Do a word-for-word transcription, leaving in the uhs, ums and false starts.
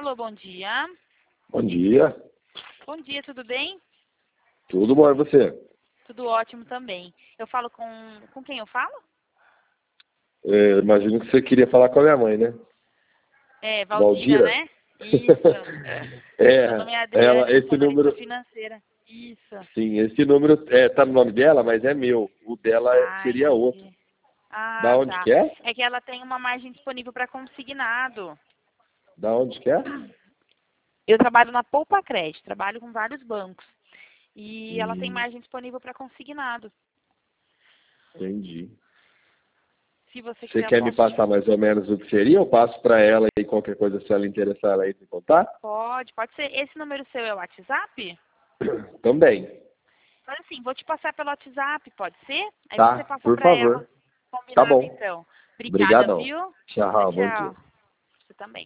Alô, bom dia. Bom dia. Bom dia, tudo bem? Tudo bom, e você? Tudo ótimo também. Eu falo com... Com quem eu falo? É, imagino que você queria falar com a minha mãe, né? É, Valdira, Valdira? né? Isso. É, Meu nome é ela, Adriane, eu esse sou analista número, financeira. Isso. sim, esse número é, tá no nome dela, mas é meu. O dela é- Ah, seria outro. entendi. Ah, Da onde tá. que é? É que ela tem uma margem disponível para consignado. Da onde que é? Eu trabalho na Poupa Crédito, trabalho com vários bancos. E ela tem Hum, margem disponível para consignado. entendi. Se você Você quiser, eu quer me posso te... passar mais ou menos o que seria? Eu passo para ela e qualquer coisa, se ela interessar, ela entra em contato? Pode, pode ser. Esse número seu é o WhatsApp? Também. Mas assim, vou te passar pelo WhatsApp, pode ser? Aí você Tá, passa por para ela. favor. Tá Combinado, bom. então. Obrigada, Obrigadão. viu? Tchau, Tchau, bom dia. tchau. Você também.